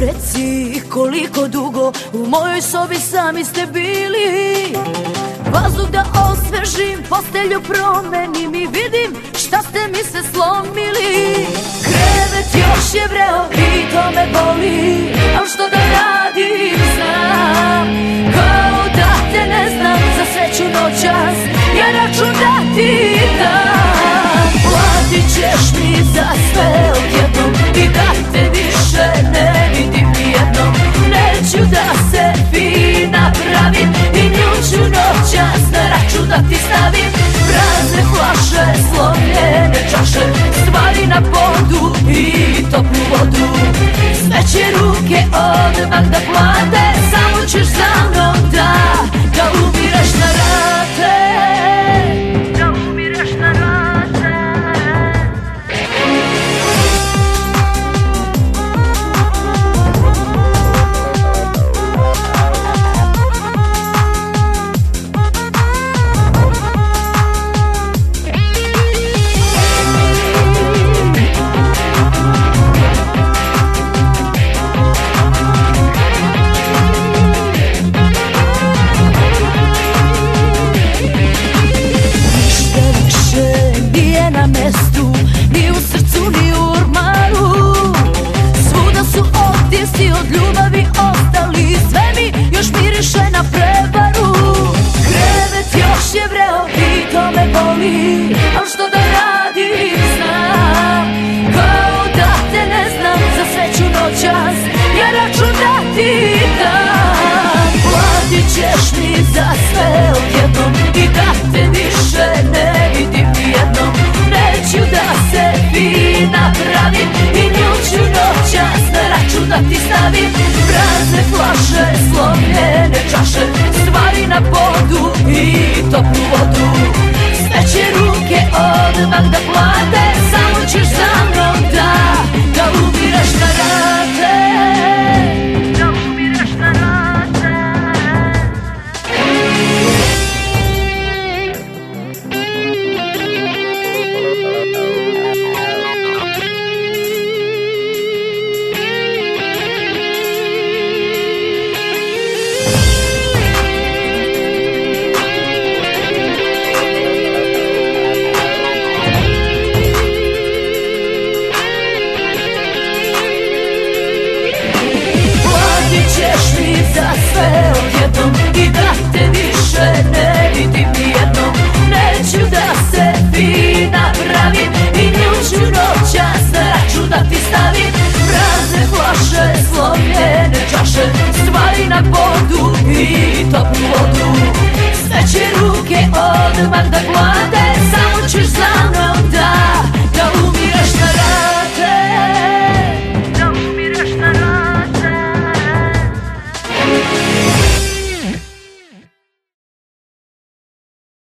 Reci koliko dugo u mojoj sobi sami ste bili. Vazduh da osvežim, postelju promenim i vidim šta ste mi se slomili. Krevet još je vreo i to me boli, al što da radim znam, kao da te ne znam. Za sreću noćas ja račun da ti dam. Platit ćeš mi za sve odjednom i da te više ne vidim nijednom. Neću da se fina pravim i nju ću noćas na račun da ti stavim. Prazne flaše, slomljene čaše, stvari na podu i toplu vodu. Sve će ruke odmah da plate, samo ćeš za mnom da umireš na rate. Ni u srcu, ni u ormaru, svuda su otisci od ljubavi ostali. Sve mi još miriše na prevaru. Krevet još je vreo i to me boli, al što da radim znam, kao da te ne znam. Za sreću noćas ja račun da ti dam. Platit ćeš mi za sve odjednom i da te više ne vidim nijednom. Neću da se fina pravim i nju ću noćas na račun da ti stavim. Prazne flaše, slomljene čaše, stvari na podu i toplu vodu. Sve će ruke odmah da plate, samo ćeš za mnom da umireš na rate. Za sve odjednom i da te više ne vidim nijednom. Neću da se fina pravim i nju ću noćas na račun da ti stavim. Prazne flaše, slomljene čaše, stvari na podu i toplu vodu. Sve će ruke odmah da plate,